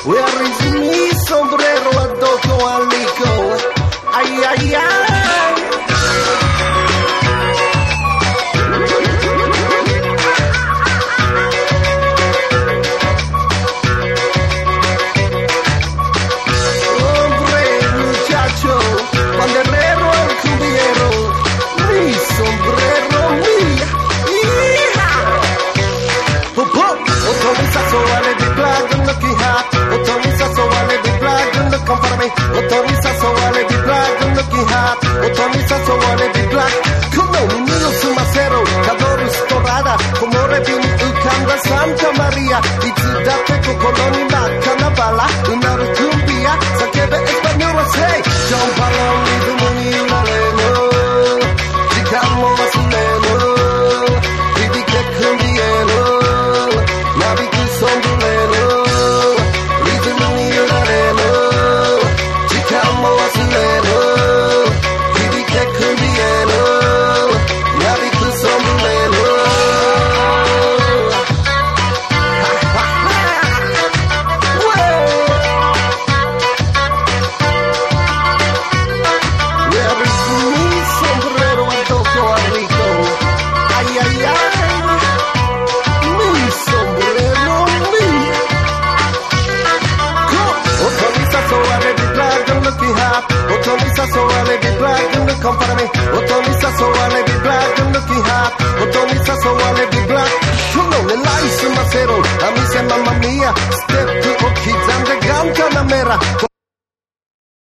Where is mi sombrero addosso alico? Ay, ay, ay. Hombre, muchacho, banderero, cumbiero, mi sombrero, mía. Otomisa so ale di black and looking hot. Otomisa so ale di black and look come for me. Otomisa so ale di black and looking hot. Otomisa so ale di black. Come on, Nilo Sumacero, Cadoro Storada, como Rebini Ucanda Santa Maria. Itudate con coloni na canabala, una rucumbia, saquebe española sei. John Palombi du muni maleno, dicamo vasuleno, vidi che cumbieno. Otomisa so ale di black and look come for me. Otomisa so ale di black and looking hot. Otomisa so ale di black. Come on, el ice in my cero. A mí se mamma mia. Step to kids and the gum canamera.